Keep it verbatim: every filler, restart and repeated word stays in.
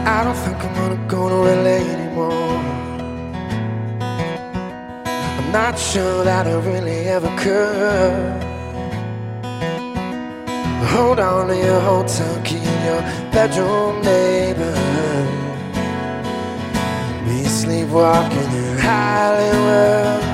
I don't think I'm gonna go to L A anymore. I'm not sure that I really ever could. Hold on to your hotel key in your bedroom neighborhood. Be sleepwalking in Hollywood.